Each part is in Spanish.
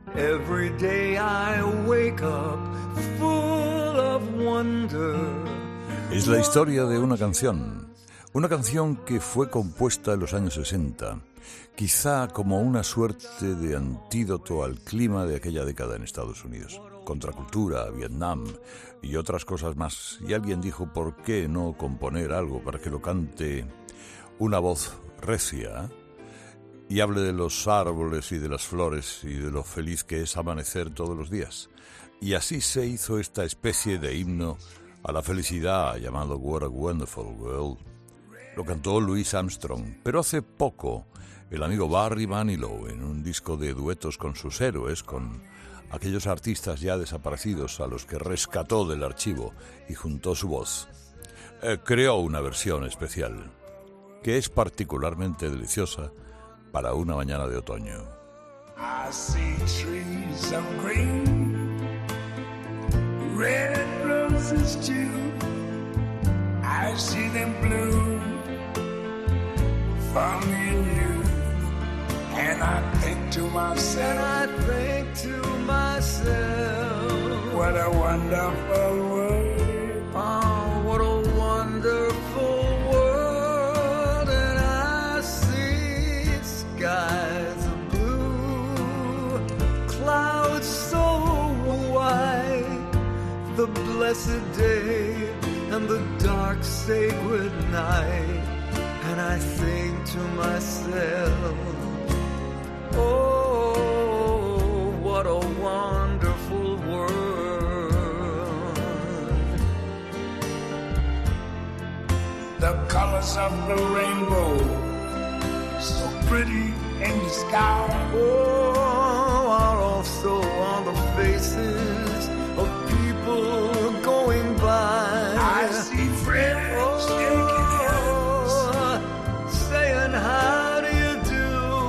Every day I wake up full of wonder. Es la historia de una canción que fue compuesta en los años 60, quizá como una suerte de antídoto al clima de aquella década en Estados Unidos. Contracultura, Vietnam y otras cosas más. Y alguien dijo, ¿por qué no componer algo para que lo cante una voz recia y hable de los árboles y de las flores y de lo feliz que es amanecer todos los días? Y así se hizo esta especie de himno a la felicidad llamado What a Wonderful World. Lo cantó Louis Armstrong, pero hace poco el amigo Barry Manilow, en un disco de duetos con sus héroes, con aquellos artistas ya desaparecidos a los que rescató del archivo y juntó su voz, creó una versión especial que es particularmente deliciosa para una mañana de otoño. I see trees of green, red roses too. I see them bloom for me and you. And I think to myself, what a wonderful world. Oh, what a wonderful world. And I see skies of blue, clouds so white, the blessed day and the dark sacred night. And I think to myself, oh, what a wonderful world. The colors of the rainbow, so pretty in the sky. Oh, are also on the faces of people going by. I see friends shaking hands, saying, how do you do?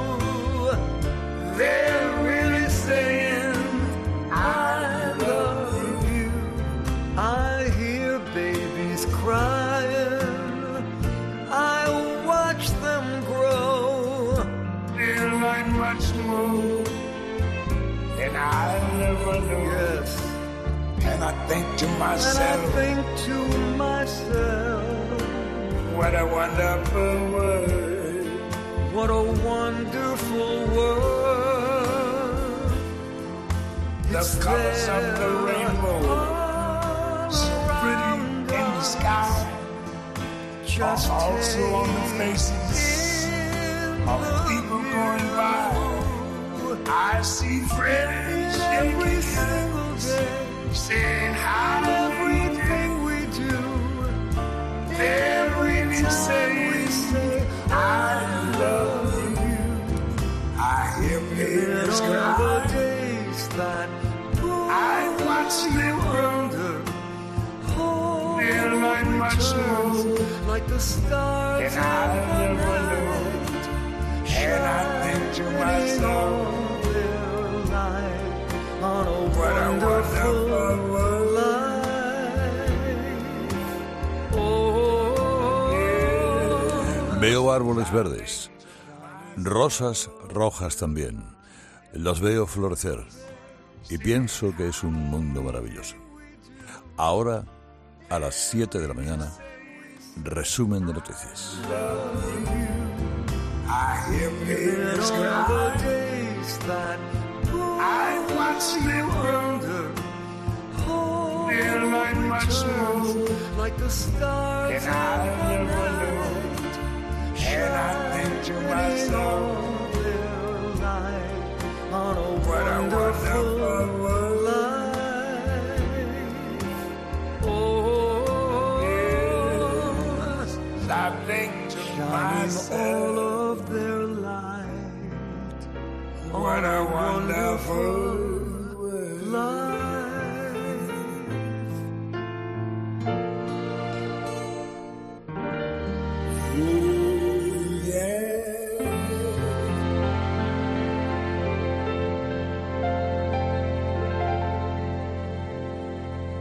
they're really saying, I love you. I hear babies crying, I watch them grow. They'll learn much more than I ever knew. Yes, And I think to and myself, I think to myself, what a wonderful world. what a wonderful world. The It's colors of the there rainbow, all so pretty around in the us. sky, Just are also on the faces of people going by. I see friends Every shaking single hands, day, saying how everything we do, they're really saying, I love you. I hear babies and on the cry, days that I watch them grow. They'll learn much more like the stars than I ever knew. And I think to myself, on a what a wonderful wonderful world. life. Oh, Veo árboles verdes, rosas rojas también. Los veo florecer y pienso que es un mundo maravilloso. Ahora, a las 7 de la mañana, resumen de noticias. I hear babies on cry, the days that I watch them grow. They'll learn much more like the stars than I ever knew. And I think to myself, on a what a wonderful wonderful world. life. Oh, I think to shining myself, all of their light what a wonderful